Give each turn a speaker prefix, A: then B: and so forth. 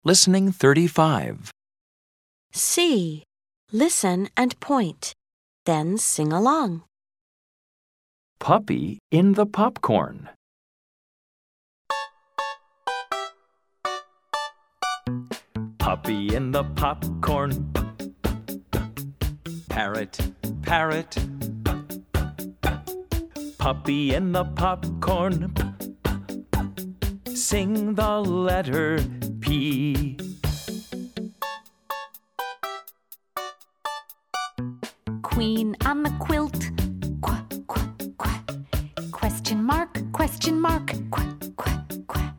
A: Listening 35.
B: C. Listen and point. Then sing along.
A: Puppy in the popcorn. Puppy in the popcorn. Parrot, parrot. Puppy in the popcorn. Sing the letter P.
C: Queen on the quilt. Quack, quack, quack. Question mark, quack, quack, quack.